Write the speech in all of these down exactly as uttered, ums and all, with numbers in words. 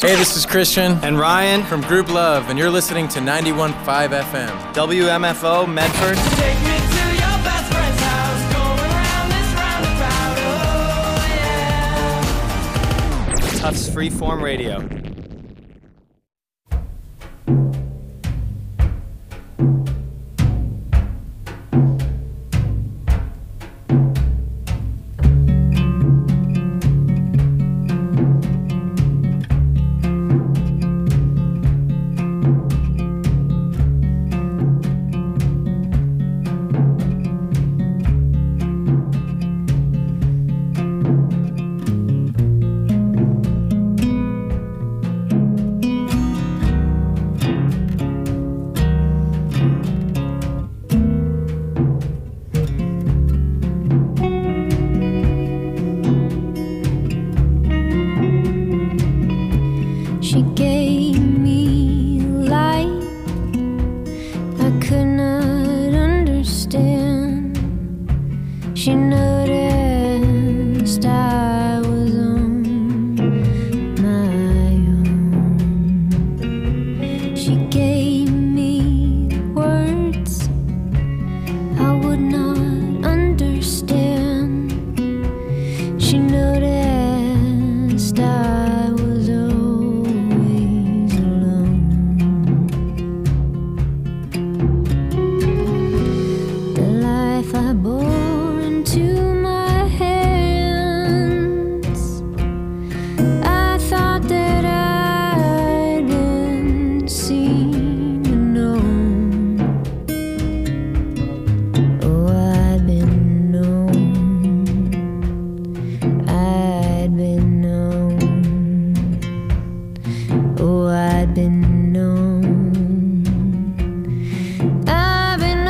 Hey, this is Christian and Ryan from Group Love, and you're listening to ninety-one point five F M. W M F O Medford. Take me to your best friend's house, going around this roundabout, oh yeah. Tufts Freeform Radio. She gave me light I could not understand. She noticed I was on my own. She gave me words I would not understand. She noticed I was always alone. The life I bore into my hands, I thought that I'd been seen and known. Oh, I'd been known. I'd been known. Oh, I'd been known. I've been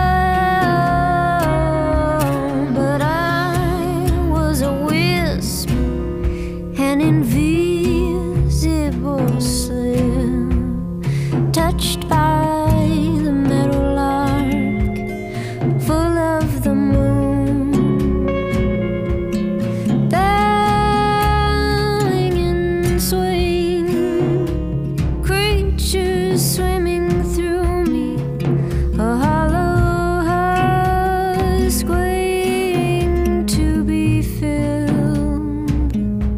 known, but I was a wisp, an invisible slip, touched by the metal arc, full of the moon, bowing and swaying, creatures swimming through me, a hollow husk waiting to be filled.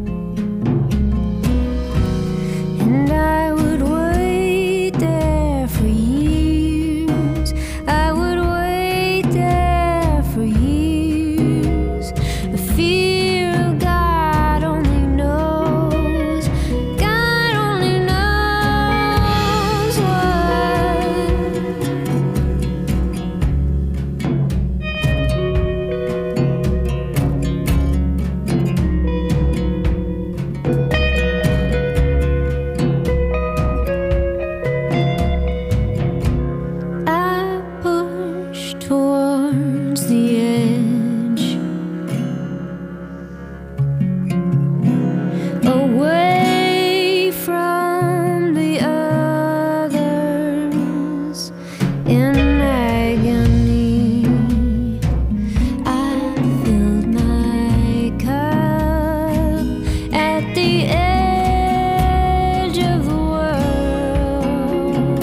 And I would wait there for years. I would wait there for years. The fear of God only knows. God only knows what. I push towards the edge, away from the others in agony. I filled my cup at the edge of the world.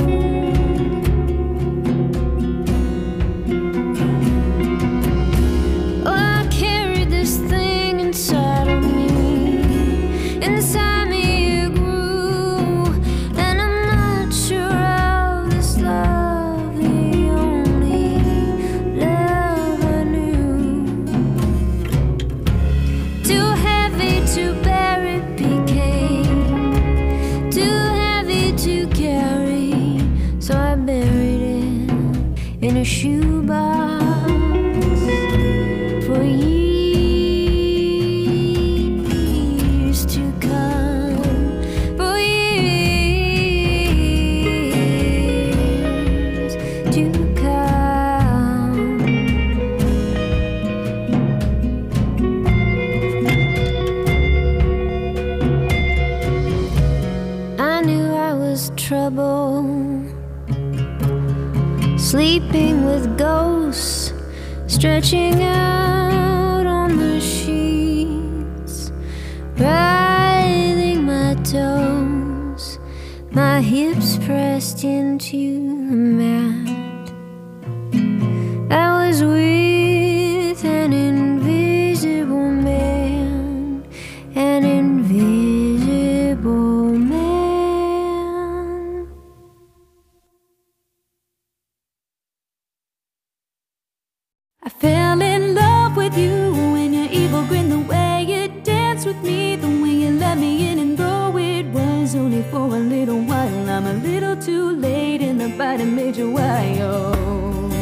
Oh, I carried this thing inside of me. Inside me it grew, and I'm not sure how this love, the only love I knew, too heavy to bear it became, too heavy to carry, so I buried it in a shoebox for years to come, for years to come. I knew I was trouble, sleeping with ghosts, stretching out on the sheets, writhing my toes. crashed into a mat. I was with an invisible man, an invisible man. I fell in love with you when your evil grin, the way you danced with me, the way you let me in, and though it was only for a little while, I'm a little too late in the fight that made you wild.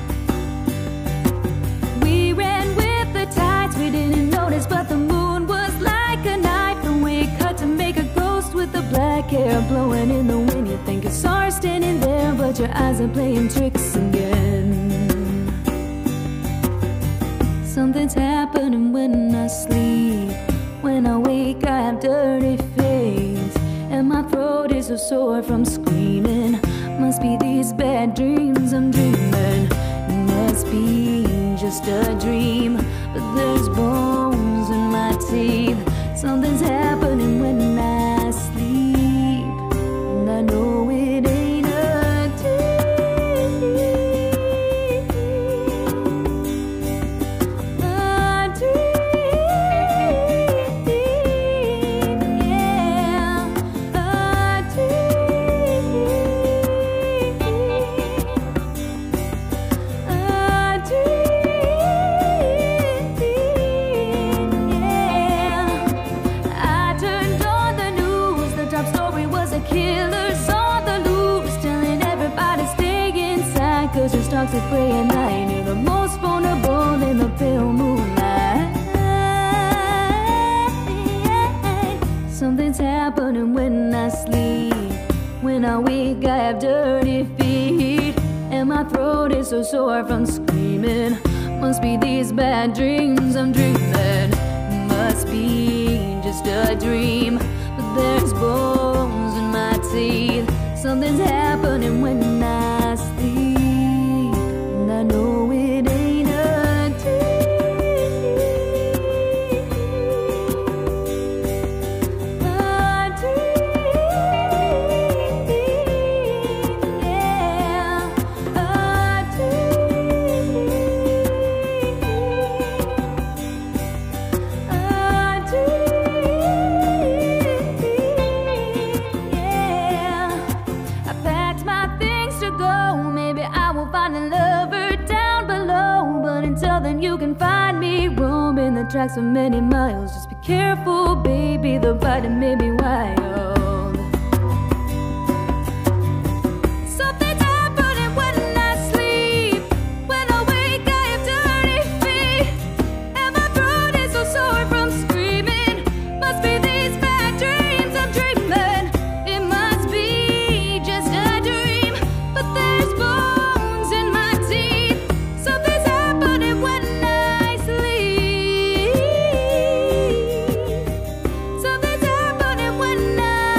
We ran with the tides, we didn't notice, but the moon was like a knife, the way it cut to make a ghost with the black hair blowing in the wind. You think you saw her standing there, but your eyes are playing tricks again. Something's happening when I sleep. When I wake, I have dirty face, and my throat is so sore from screaming. Must be these bad dreams I'm dreaming. It must be just a dream, but there's bones in my teeth. Something's happening when I sleep, and I know it ain't a dream. A dream, yeah, a dream, a dream, yeah. I turned on the news, the top story was a killer's on the loose, telling everybody stay inside, cause your stocks are prey at night. You're the most vulnerable in the pale moonlight. Something's happening when I sleep. When I wake, I have dirty feet, and my throat is so sore from screaming. Must be these bad dreams I'm dreaming. Must be just a dream, but there's bones in my teeth. Something's happening when I sleep, and I know it ain't a dream. A dream, yeah, a dream, a dream, yeah. I packed my things to go. Maybe I will find a lover down below, but until then you can find me roaming the tracks for many miles. Just be careful, baby, the bite may be wild. Something's happening when I sleep. When I wake, I have dirty feet, and my throat is so sore from screaming. Must be these bad dreams I'm dreaming. It must be just a dream, but there's bones in my teeth. Something's happening when I sleep. Something's happening when I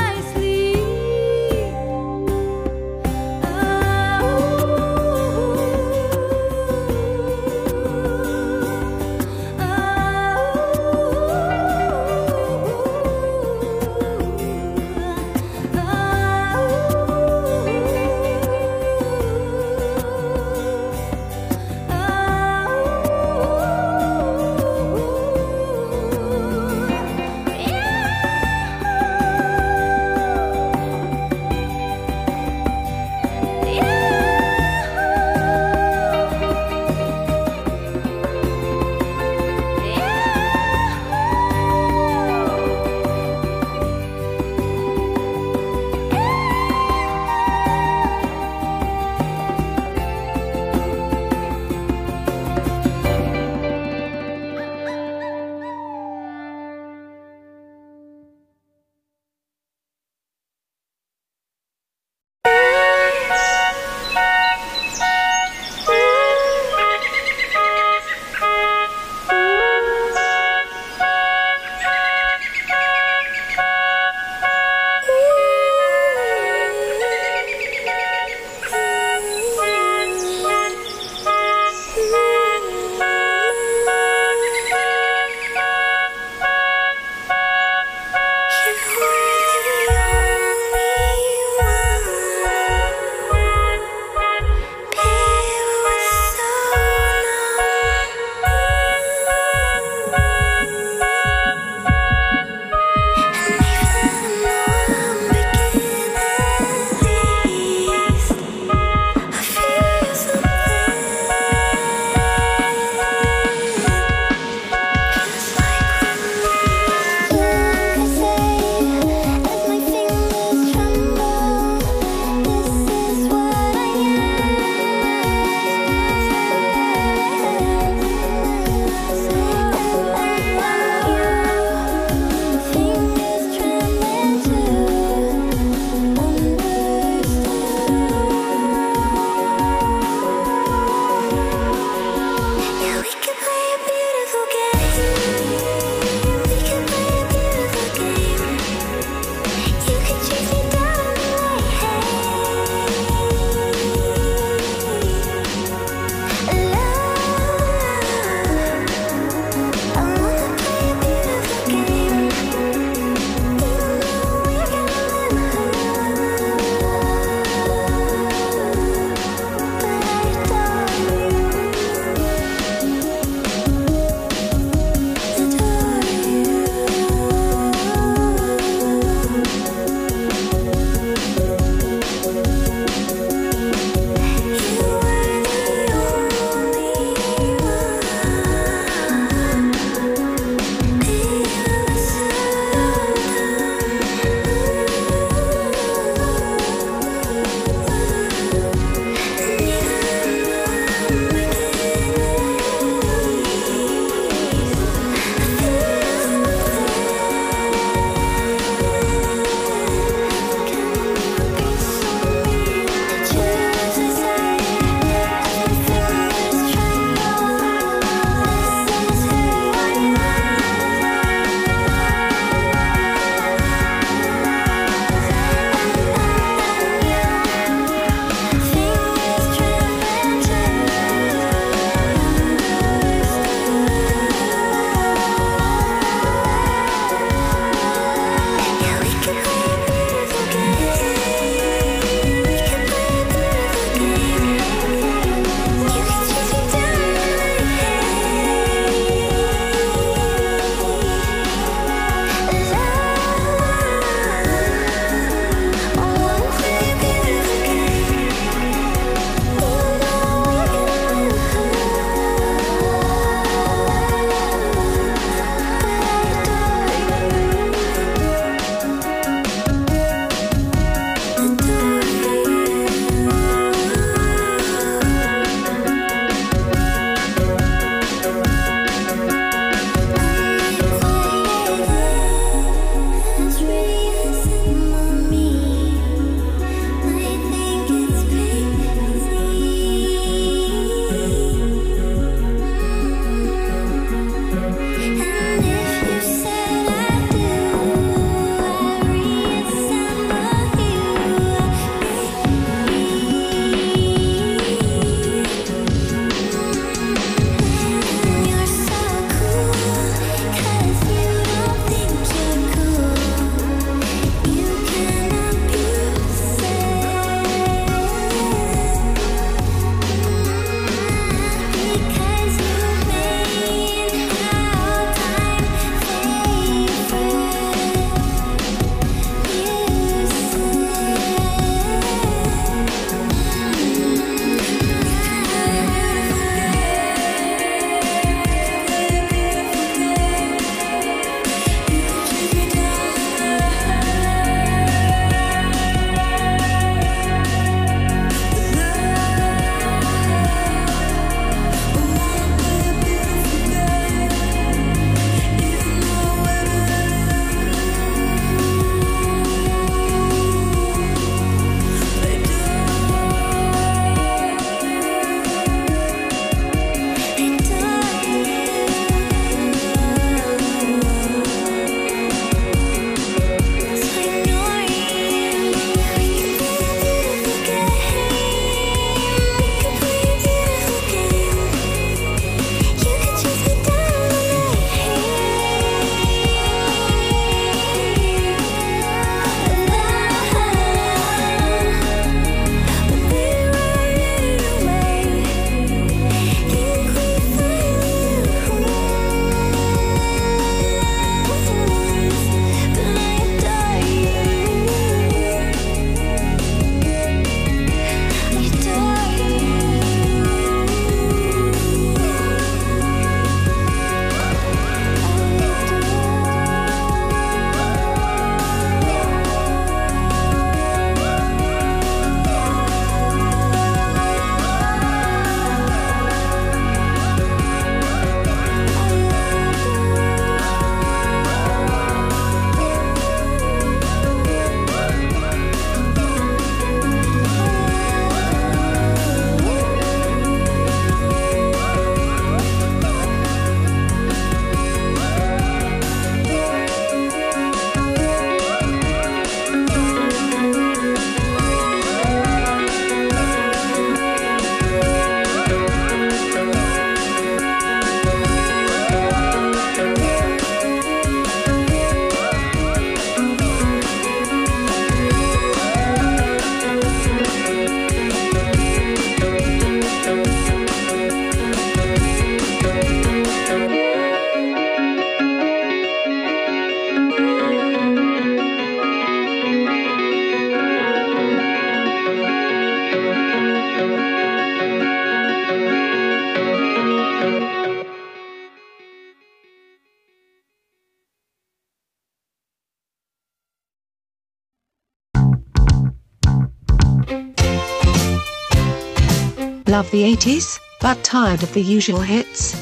Love the eighties, but tired of the usual hits?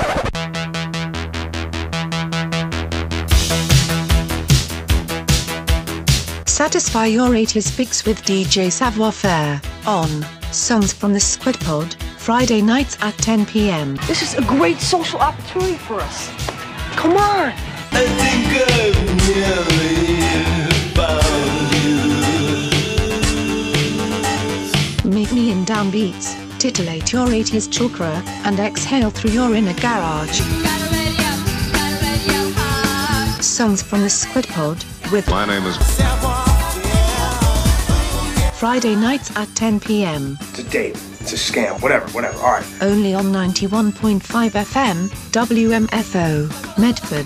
Satisfy your eighties fix with D J Savoir Faire, on Songs from the Squid Pod, Friday nights at ten p m. This is a great social opportunity for us. Come on! I think I've nearly found you. Meet me in downbeats, titillate your eighties chakra, and exhale through your inner garage. Songs from the Squid Pod, with My name is Friday nights at ten p m. It's a date. It's a scam. Whatever, whatever. All right. Only on ninety-one point five F M, W M F O, Medford.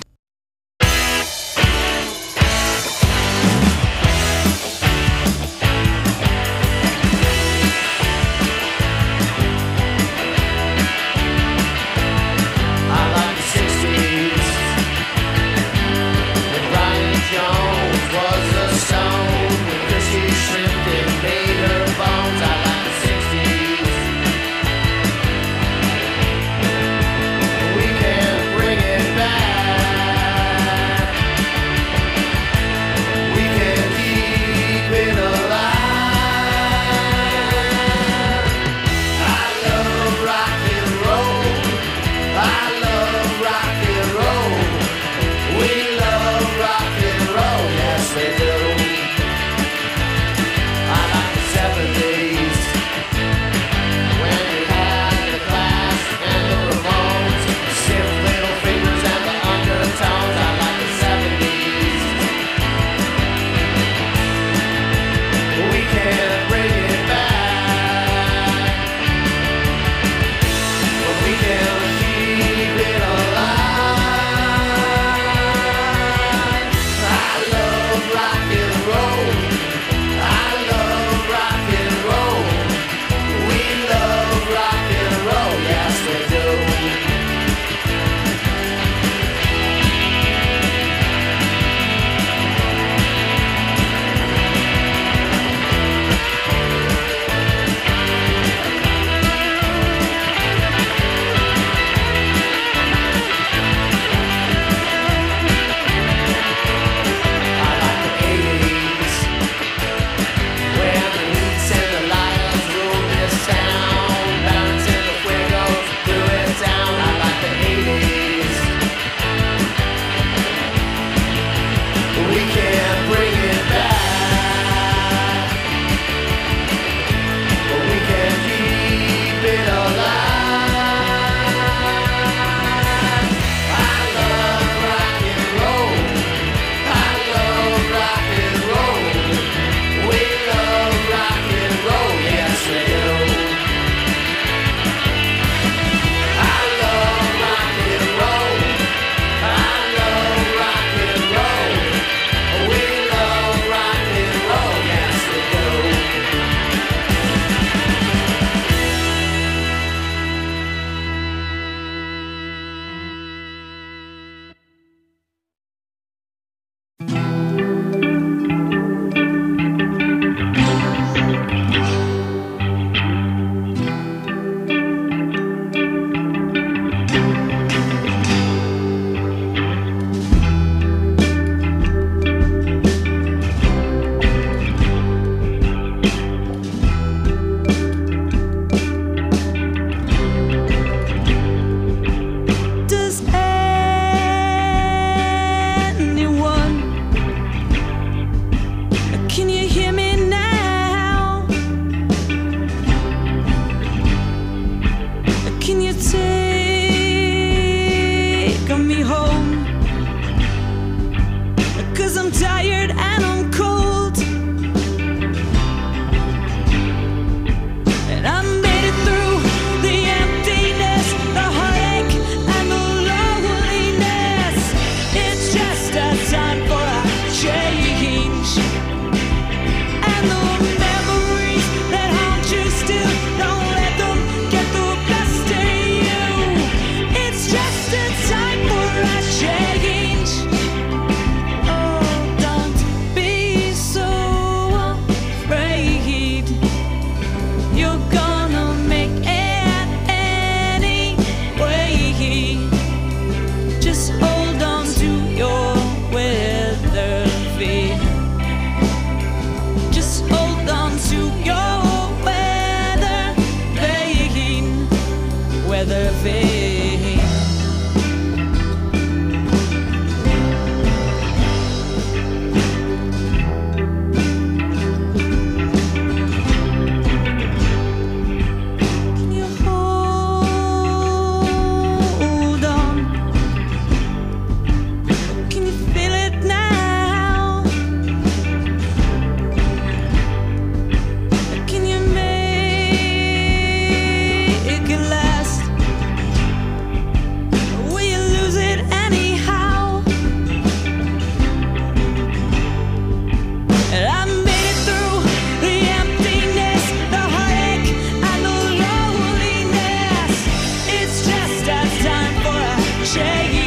We can bring it back.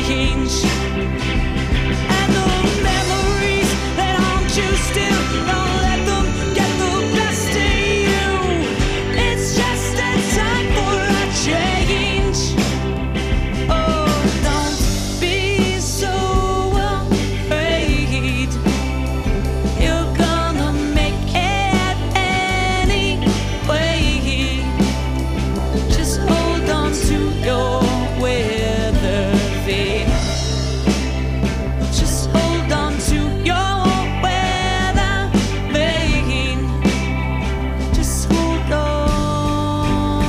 change. And the memories that haunt you still, don't let them get the best of you. It's just a time for a change. Oh, don't be so afraid. You're gonna make it anyway. Just hold on to your weather vane. Just hold on to your weather vane. Just hold on.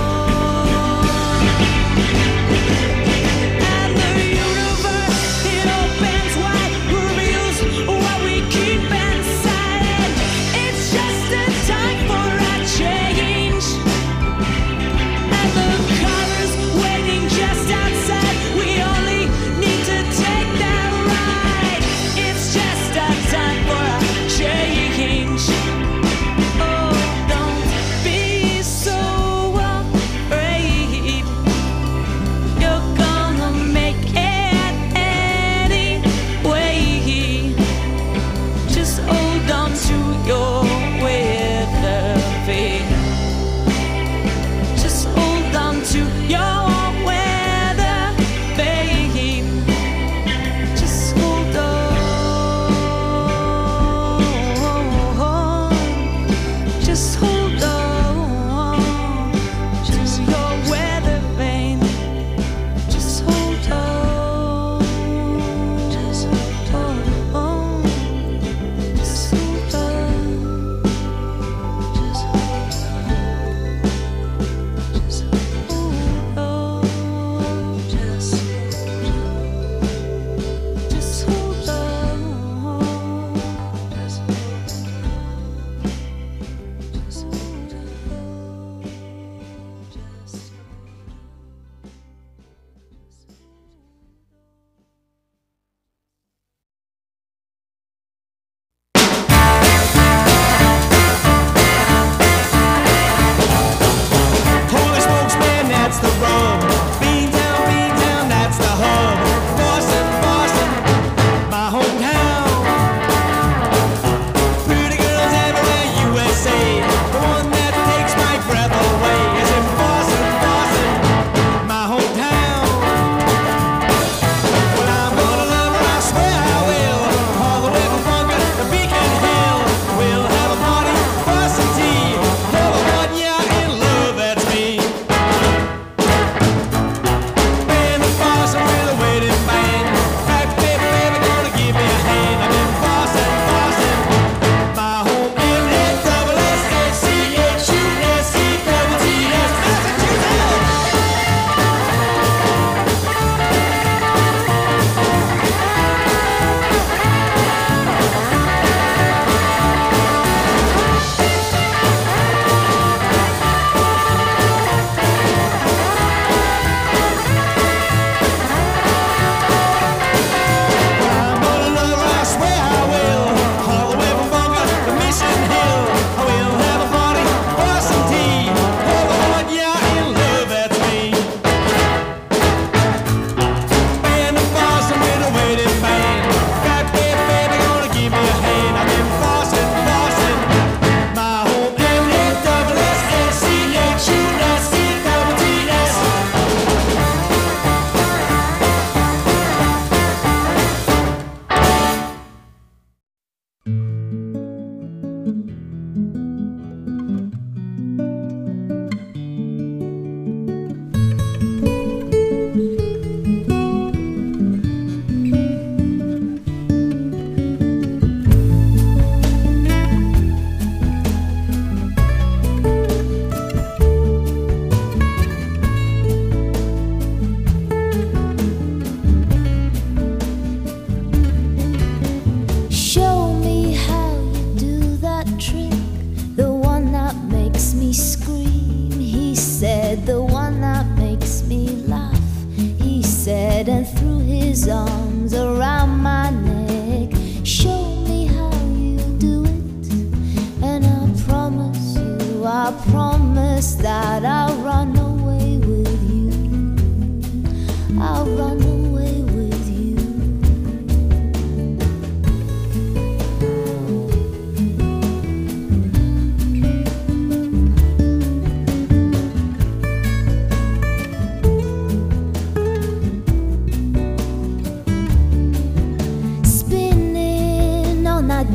And the universe, it opens wide, reveals what we keep inside. It's just a time for a change. And the colors waiting just outside. We only need to take that ride. It's just a time for a change. Oh, don't be so afraid. You're gonna make it anyway. Just hold on to your weather vane. Just hold on to your weather vane. Just hold on. Just hold on to your weather vane. Just hold on. Just hold on. Just hold on. Just hold on. Just just hold on. Just just hold on. Holy smokes, man, that's the rub. Beantown, Beantown, that's the hub. Boston, Boston, my hometown. Pretty girls everywhere, U S A. The one that takes my breath away is in Boston, Boston, my hometown. Well, I'm gonna love her, I swear I will. All the way from Bunker to Beacon Hill. We'll have a party, for some tea. Pour the one, yeah, in love, that's me. Band of Boston with a waiting band. Baby, baby, baby, gonna give me a hand. I'm in Boston, Boston, my home in N double S H C H U S C double T S, Massachusetts. I'm gonna love her, I swear I will. All the way from Bunker to Mission Hill. I will have a party, pour some tea. Pour the one, yeah, in love, that's me. Band of Boston with a waiting band. Baby, baby, baby, gonna give me a hand. I'm in Boston, Boston, my home in N double S H C H U S C double T S. Show me how you do that trick, the one that makes me scream. He said, the one that makes me laugh. He said, and threw his arms around my neck. Show me how you do it, and I promise you, I promise that I'll run away with you. I'll run away with you.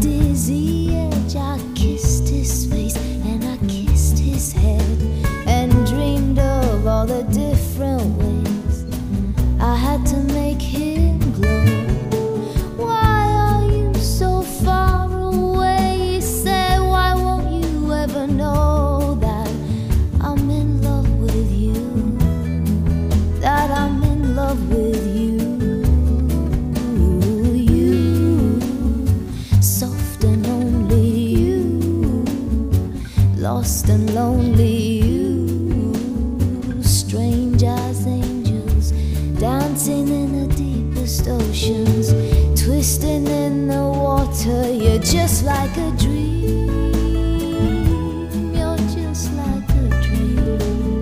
dizzy edge, I kissed his face and I kissed his head and dreamed of all the different ways I had to make him glow. Why are you so far away? He said, why won't you ever know that I'm in love with you? That I'm in love with you. Lost and lonely you, strange as angels, dancing in the deepest oceans, twisting in the water. You're just like a dream, you're just like a dream.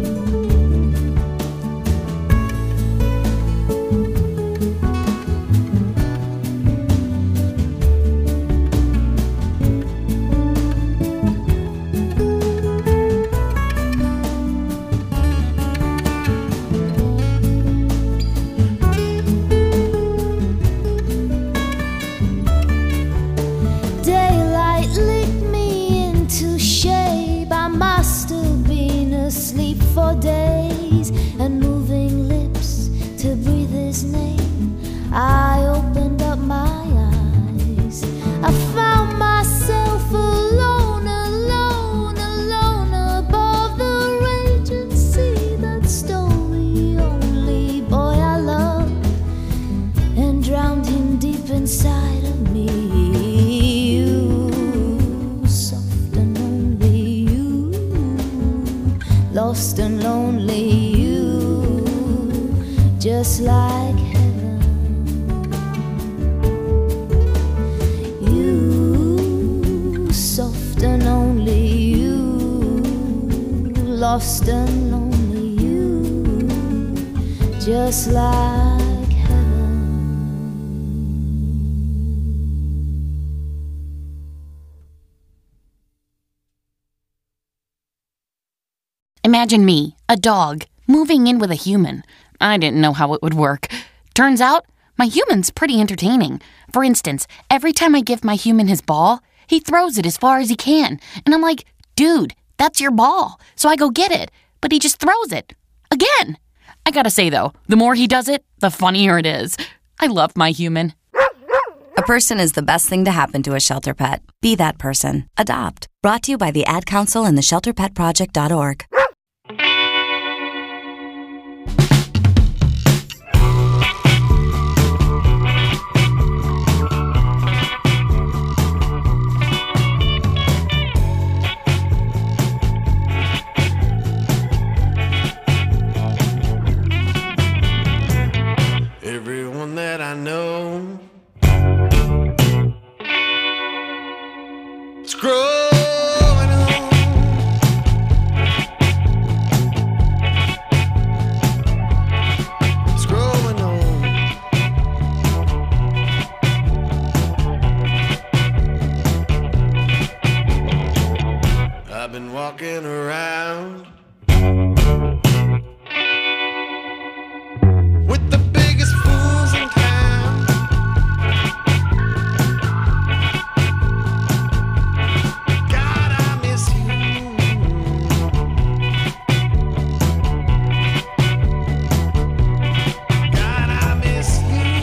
For days and moving lips to breathe his name, I opened up my eyes. I found myself alone, alone, alone above the raging sea that stole the only boy I loved and drowned him deep inside of me. You, soft and only you, lost and lonely you, just like heaven. You, soft and only you, lost and lonely you, just like heaven. Imagine me, a dog, moving in with a human. I didn't know how it would work. Turns out, my human's pretty entertaining. For instance, every time I give my human his ball, he throws it as far as he can. And I'm like, dude, that's your ball. So I go get it. But he just throws it. Again. I gotta say, though, the more he does it, the funnier it is. I love my human. A person is the best thing to happen to a shelter pet. Be that person. Adopt. Brought to you by the Ad Council and the shelter pet project dot org. Everyone that I know is growing old. It's growing old. I've been walking around with the biggest fools in town. God, I miss you. God, I miss you.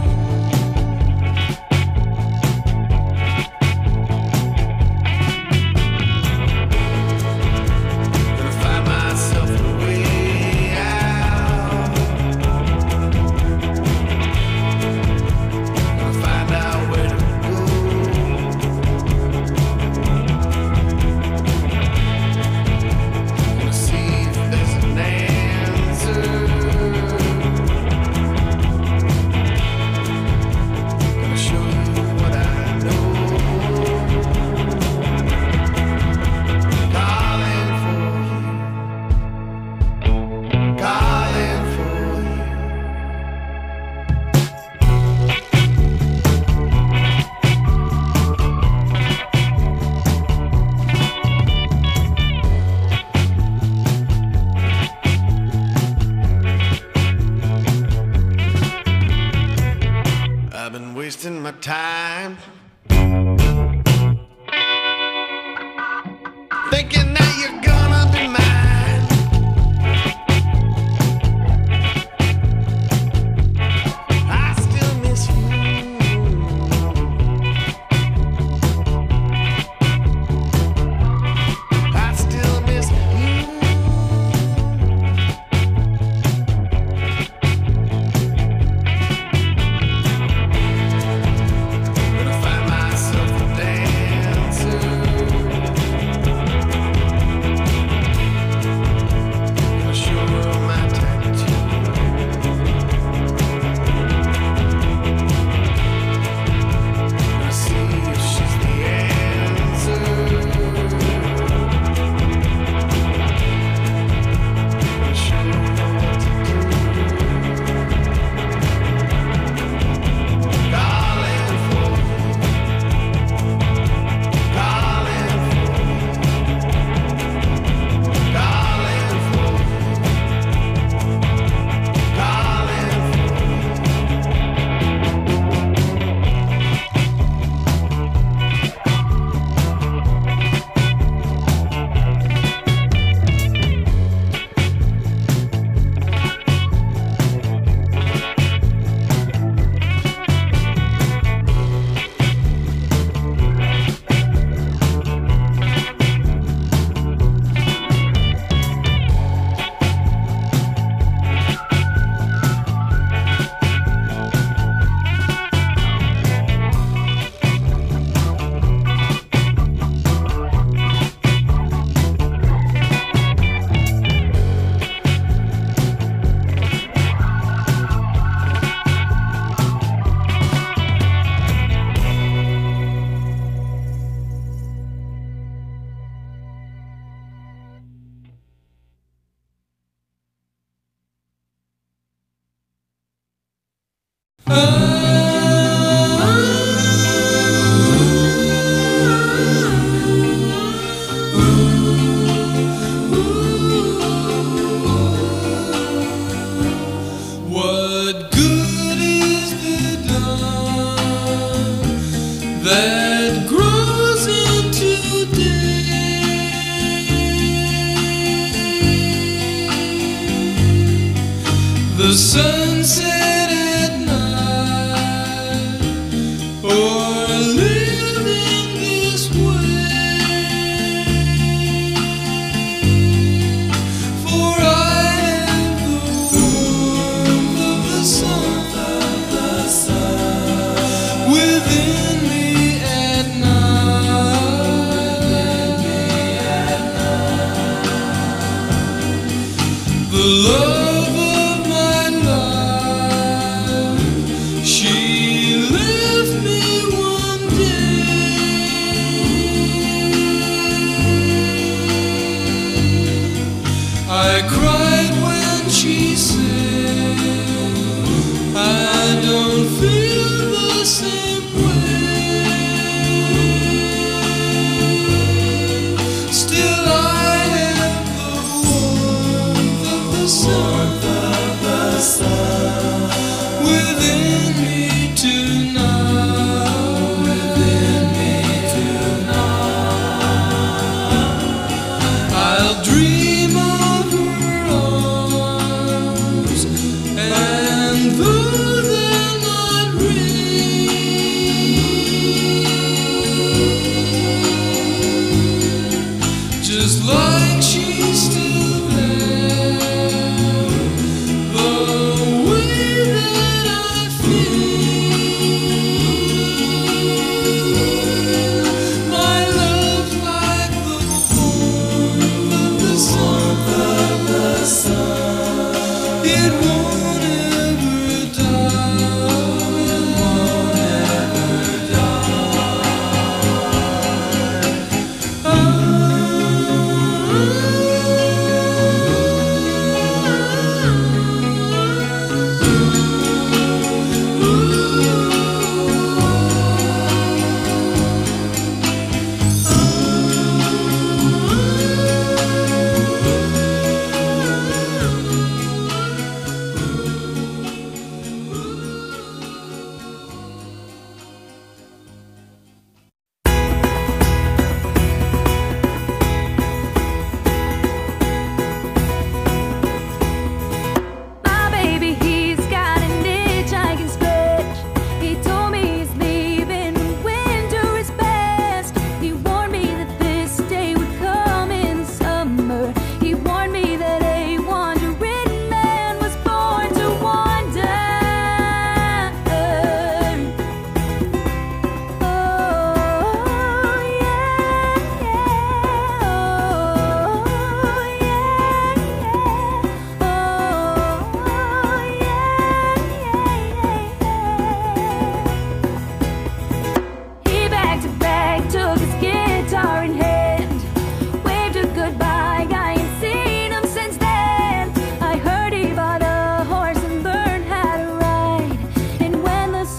Gonna find myself a way out. Gonna find out where to go. Gonna see if there's an answer. Gonna show you what I know. Calling for you. Calling for you. I've been wasting my time thinking that you're gonna be mine. I still miss you. I still miss you. Gonna find myself a dancer. Gonna show her my tattoo. Gonna see if she's the answer. Gonna show her what to do. Calling for you. Calling for you. Calling for you. Calling for you. What good is the dawn that grows into day? The sunset at night, or living this way. For I have the warmth of the sun within me.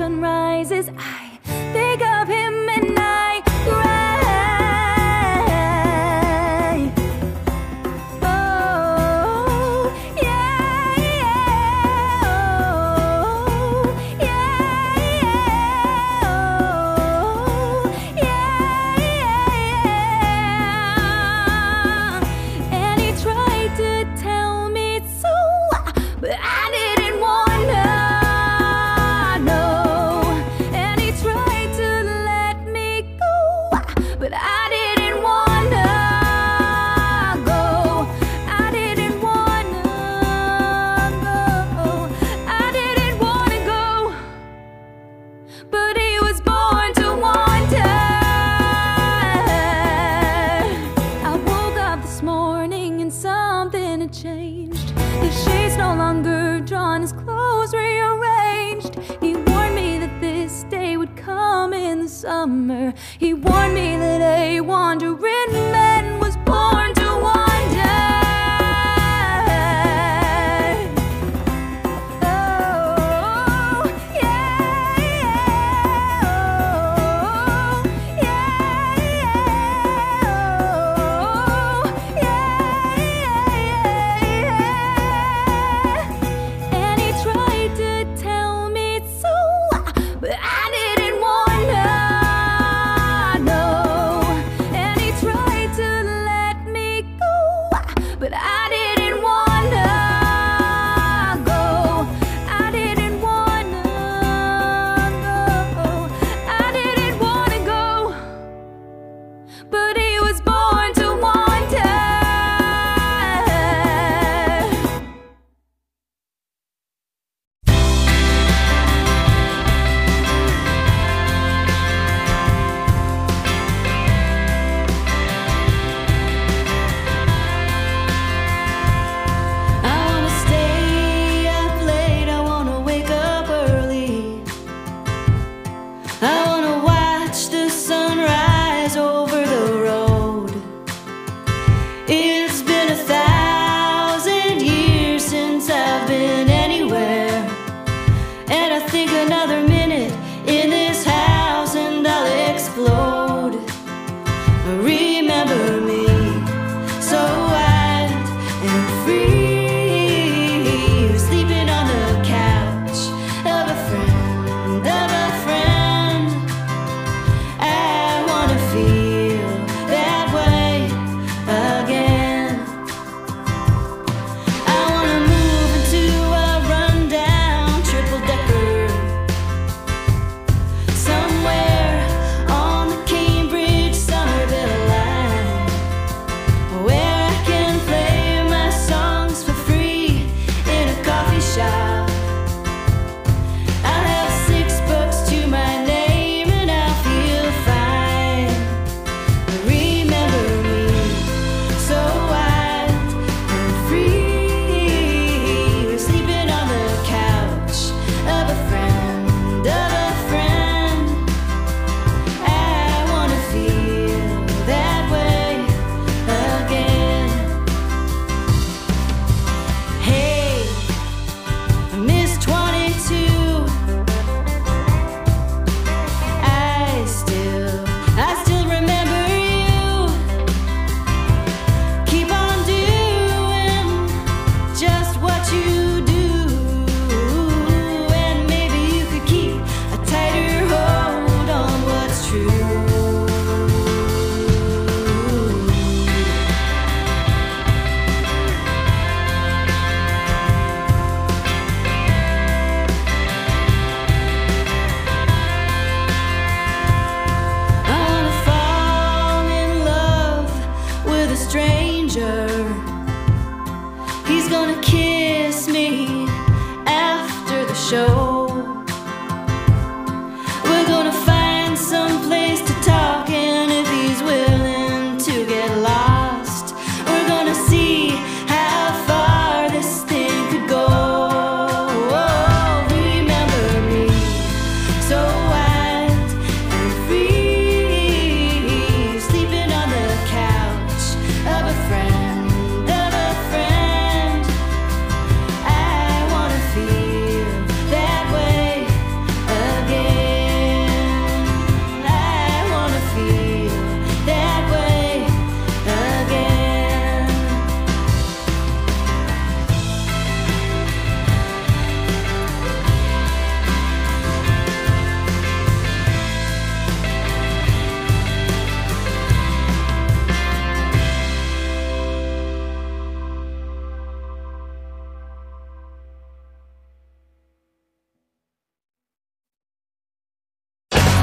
sun rises, I think of him and I cry. Oh, yeah, yeah, oh, yeah, yeah, oh, yeah, yeah. And he tried to tell me so, but I didn't want to know. And he tried to let me go, but I didn't want to go. I didn't want to go. I didn't want to go. But he was born to wander. I woke up this morning and something had changed. The shades no longer drawn, his clothes rearranged. He warned me that this day would come in the summer. He warned me that a wandering man was born to wander. Oh, yeah, yeah, oh, yeah, yeah, oh, yeah, yeah, yeah. And he tried to tell me so, but I didn't want to know. And he tried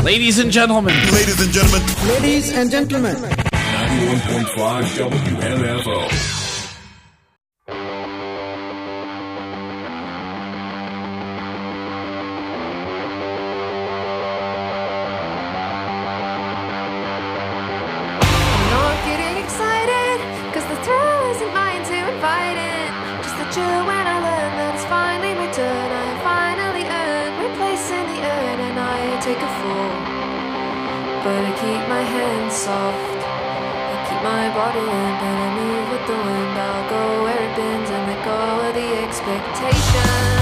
Ladies and gentlemen. Ladies and gentlemen. Ladies and gentlemen. ninety-one point five W M F O. I'm not getting excited, cause the thrill isn't mine to invite in. Just the chill when I learn that it's finally my turn. I finally earned my place in the urn, and I take a fall. But I keep my hands soft, I keep my body limp, and I move with the wind. I'll go where it bends and let go of the expectation.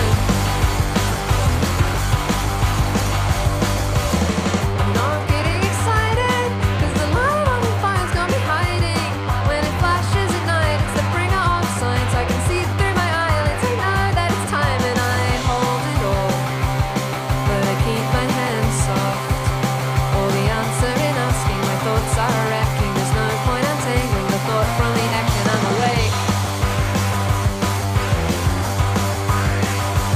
I'm not getting excited, cause the light on the fire's got me hiding. When it flashes at night, it's the bringer of signs. I can see through my eyelids, I know that it's time, and I hold it all. But I keep my hands soft. All the answer in asking, my thoughts are wrecking. There's no point untangling the thought from the action. I'm awake.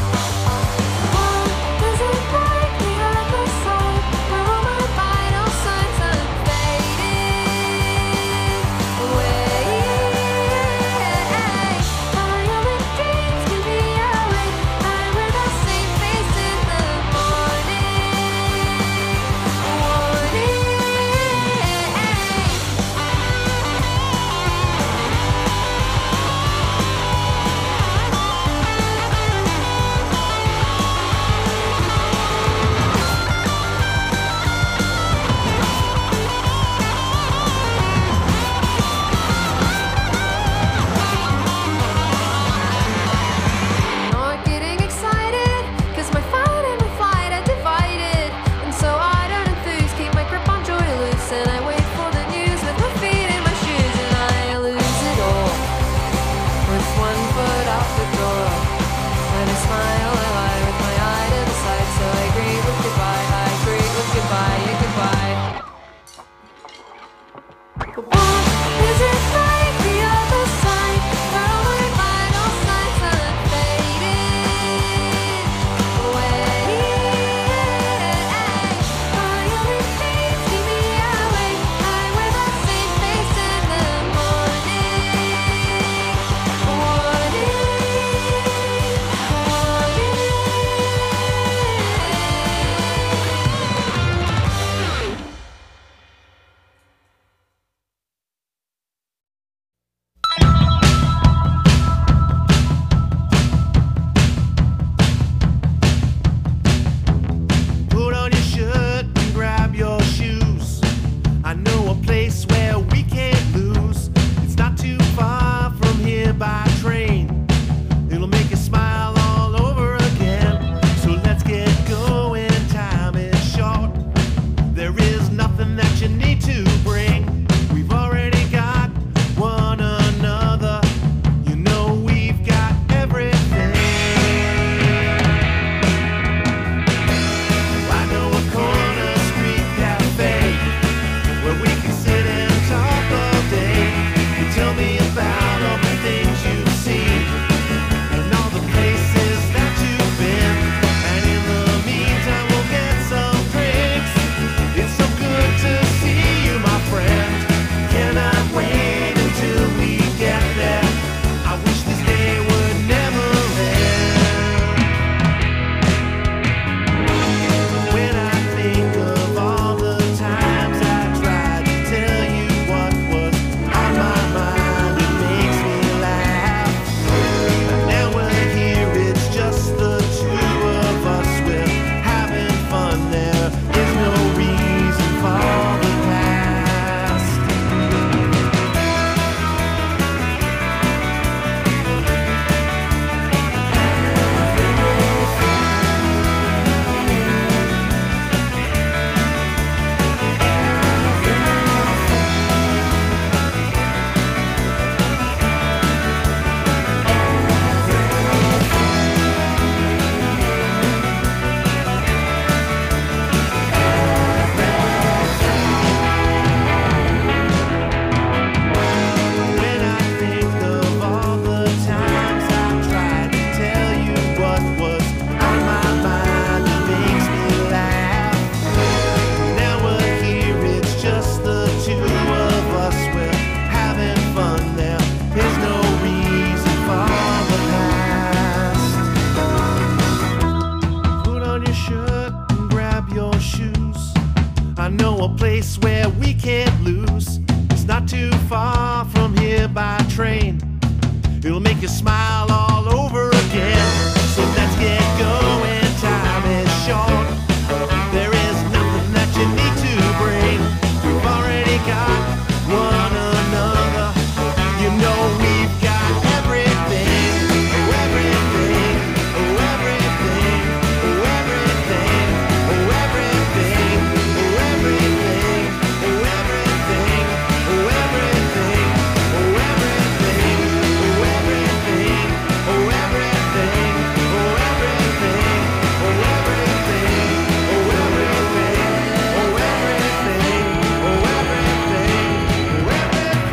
your shoes. I know a place where we can't lose. It's not too far from here by train. It'll make you smile all over again. So let's get going, time is short. There is nothing that you need to bring. We've already got one another. You know we've got everything, oh everything, oh everything, oh everything, oh everything, oh everything, oh everything, oh everything, oh everything, oh everything, oh everything, oh everything, oh everything, oh everything, oh everything, oh everything, oh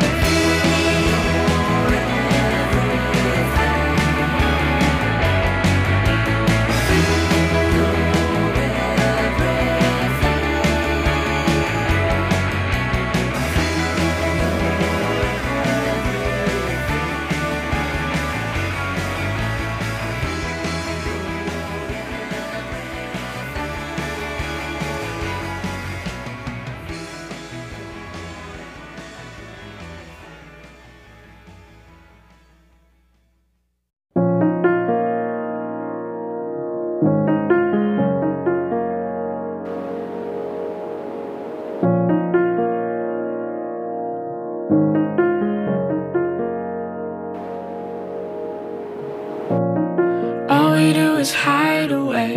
All we do is hide away.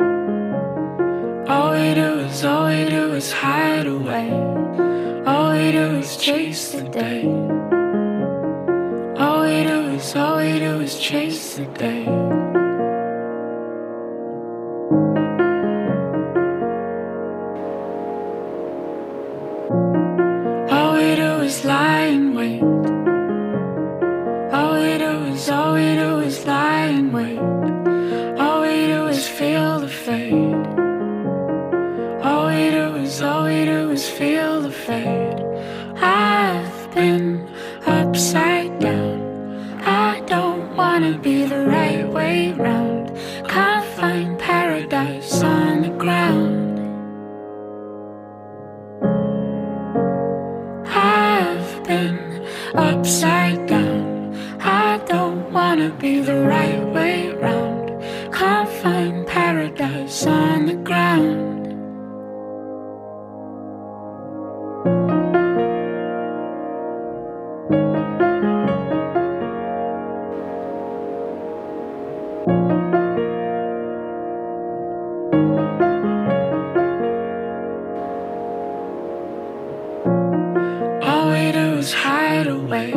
All we do is, all we do is hide away. All we do is chase the day. All we do is, all we do is chase the day. All we do is lie in wait. All we do is, all we do is lie in wait. All we do is feel the fade. All we do is, all we do is feel the fade. I've been upside down. I don't wanna be the right way round. Can't find paradise on the ground. I've been upside down. I don't wanna be the right way round. Can't find paradise on the ground. All we do is hide away.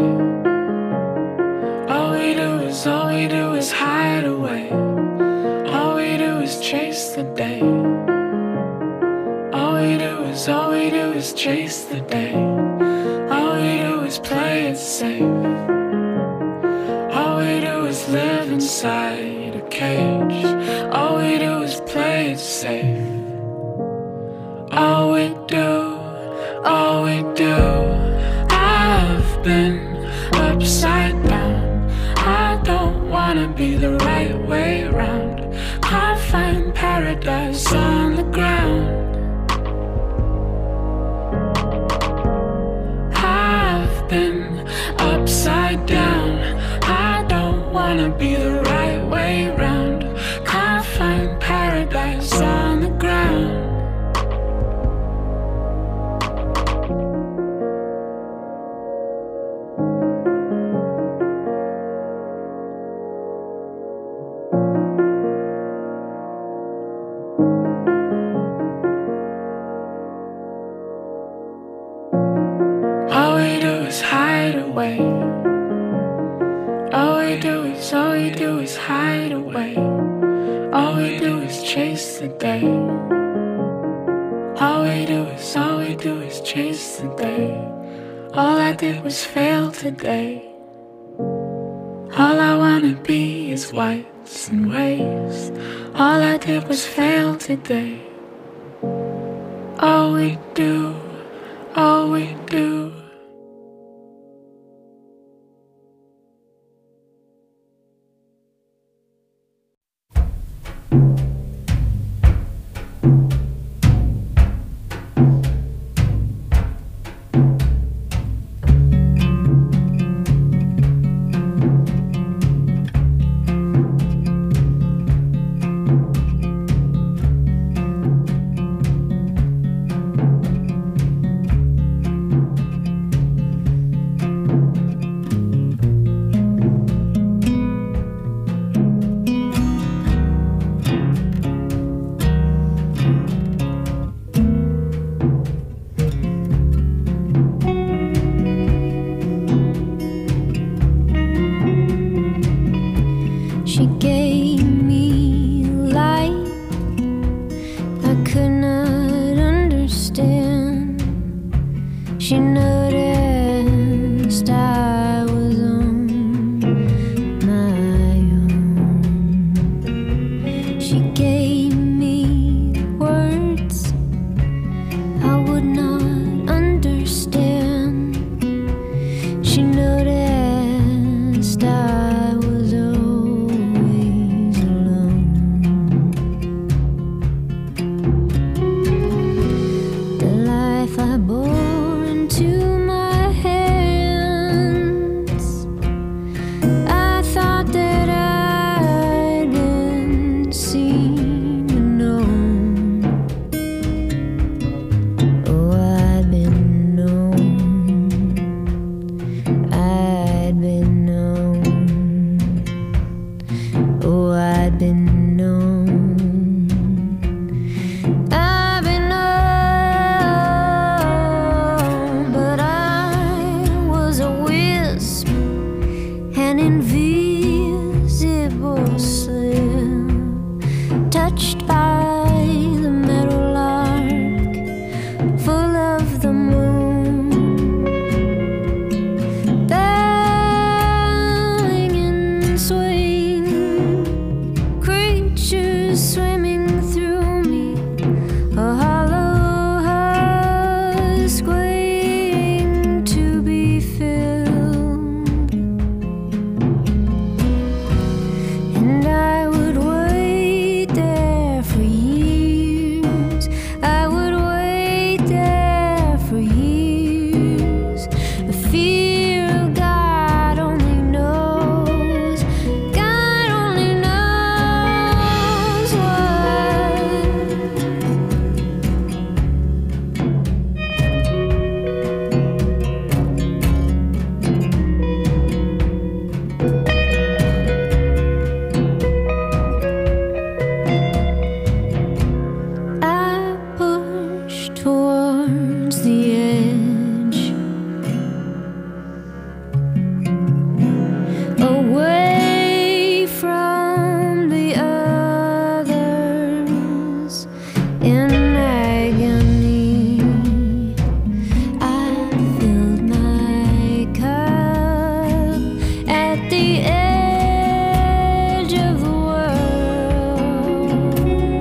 All we do is, all we do is hide away. All we do is chase the day. All we do is, all we do is chase the day. All we do is play it safe. All we do is live inside a cage. All we do is play it safe. All we do, all we do. I've been upside down. I don't wanna be the right way round. Can't find paradise on the ground. I've been upside down. I don't wanna be the right way round. Can't find paradise on the ground. All we do is hide away. All we do is, all we do is hide away. All we do is chase the day. All we do is, all we do is chase the day. All I did was fail today. All I wanna be is whites and waves. All I did was fail today. All we do, all we do. She noticed I was on my own. She gave me words I would not understand. She noticed I was always alone. The life I bore into my hands, I thought that I'd been seen and known. Oh, I'd been known, I'd been known. Oh, I'd been known. I've been known, but I was a wisp, an invisible slip, touched by the meadow lark, full of the moon, bowing and swaying, creatures swimming through me, a hollow husk waiting to be filled. And I would wait there for years, I would wait there for years. The fear of God only knows, God only knows what. I pushed towards the edge, away from the others in agony. I filled my cup at the edge of the world.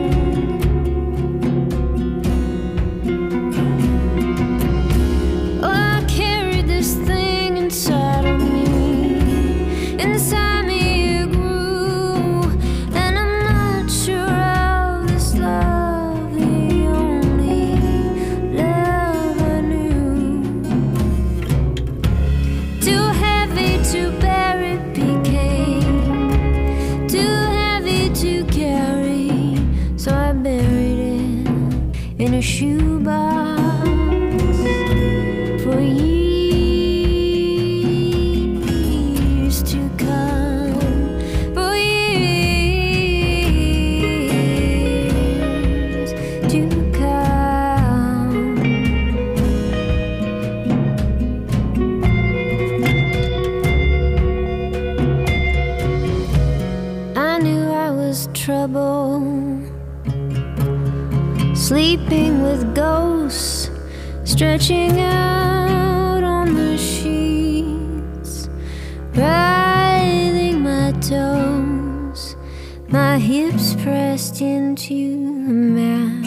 Oh, I carried this thing inside of me. Inside me it grew, and I'm not sure how this love, the only love I knew. Too heavy to bear it became, too heavy to carry, so I buried it in a shoebox for years to come, for years to come. I knew I was trouble, sleeping with ghosts, stretching out on the sheets, writhing my toes, my hips pressed into the mat.